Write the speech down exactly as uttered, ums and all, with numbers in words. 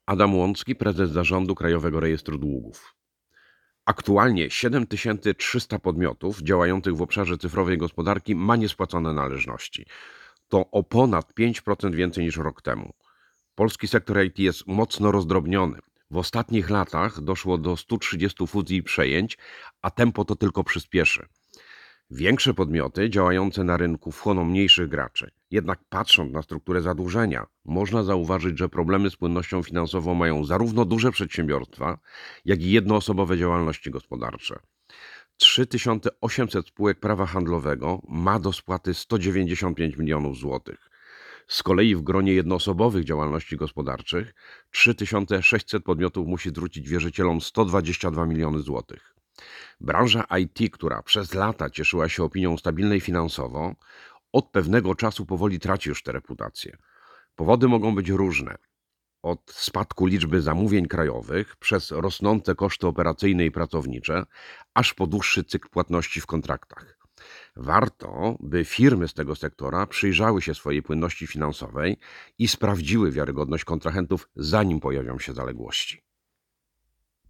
Adam Łącki, prezes zarządu Krajowego Rejestru Długów. Aktualnie siedem tysięcy trzysta podmiotów działających w obszarze cyfrowej gospodarki ma niespłacone należności. To o ponad pięć procent więcej niż rok temu. Polski sektor I T jest mocno rozdrobniony. W ostatnich latach doszło do stu trzydziestu fuzji i przejęć, a tempo to tylko przyspieszy. Większe podmioty działające na rynku wchłoną mniejszych graczy. Jednak patrząc na strukturę zadłużenia, można zauważyć, że problemy z płynnością finansową mają zarówno duże przedsiębiorstwa, jak i jednoosobowe działalności gospodarcze. trzy tysiące osiemset spółek prawa handlowego ma do spłaty sto dziewięćdziesiąt pięć milionów złotych. Z kolei w gronie jednoosobowych działalności gospodarczych trzy tysiące sześćset podmiotów musi zwrócić wierzycielom sto dwadzieścia dwa miliony złotych. Branża I T, która przez lata cieszyła się opinią stabilnej finansowo, od pewnego czasu powoli traci już tę reputację. Powody mogą być różne. Od spadku liczby zamówień krajowych, przez rosnące koszty operacyjne i pracownicze, aż po dłuższy cykl płatności w kontraktach. Warto, by firmy z tego sektora przyjrzały się swojej płynności finansowej i sprawdziły wiarygodność kontrahentów, zanim pojawią się zaległości.